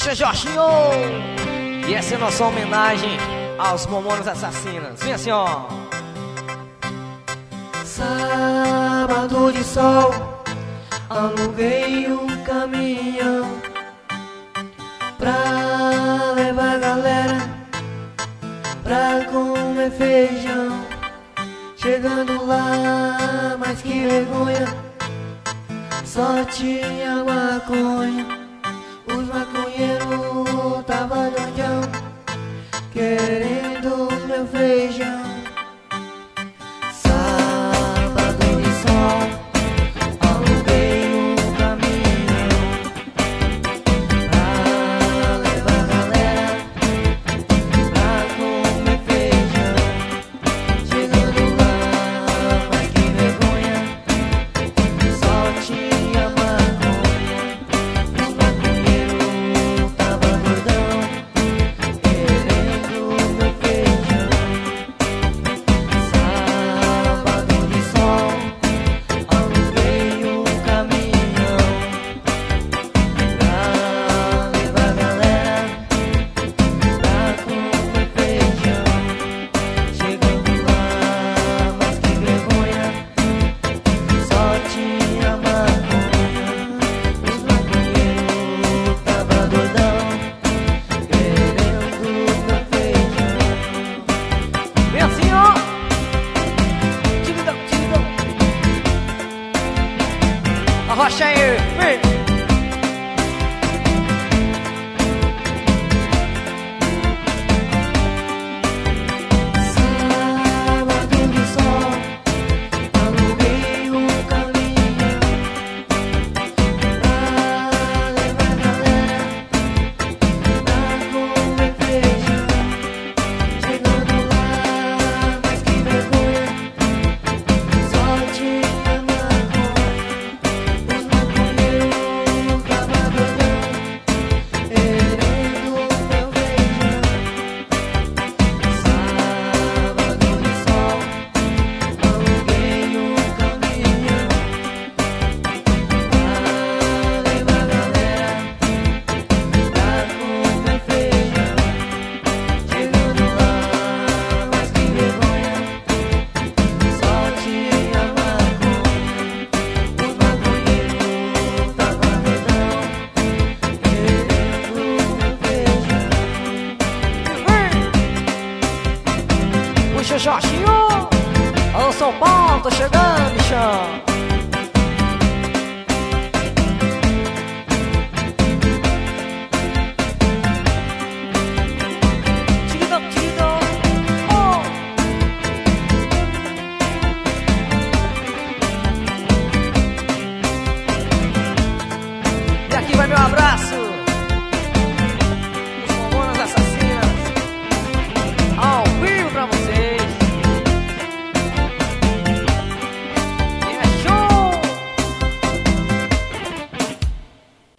Puxa, Jorginho! E essa é a nossa homenagem aos Mamonas Assassinas. Vem assim, ó. Sábado de sol, aluguei um caminhão pra levar a galera pra comer feijão. Chegando lá, mas que vergonha, só tinha maconha. Os maconheiros tava doidão, querendo meu feijão. Sábado de sol, aluguei um caminhão pra levar a galera pra comer feijão. Chegando lá, mas que vergonha, só tinha maconha. Os maconheiros tava doidão, querendo meu feijão. Sábado de sol, aluguei um caminhão pra levar a galera pra comer feijão. Chegando lá, mas que vergonha, só tinha maconha. Os maconheiros tava doidão, querendo meu feijão. Vem assim, ó. Tiridão, tiridão. Arrocha aí, vem. Sábado de sol, aluguei um caminhão pra levar a galera pra comer feijão. Chegando lá, mas que vergonha, só tinha maconha. Os maconheiros tava doidão, querendo meu feijão. Sábado de sol, aluguei um caminhão pra levar a galera pra comer feijão. Chegando lá, mas que vergonha, só tinha maconha. Os maconheiros tava doidão, querendo meu feijão. Puxa, Jorginho! Alô, São Paulo, tô chegando, bichão! Tiridão, tiridão! Oh! E aqui vai meu abraço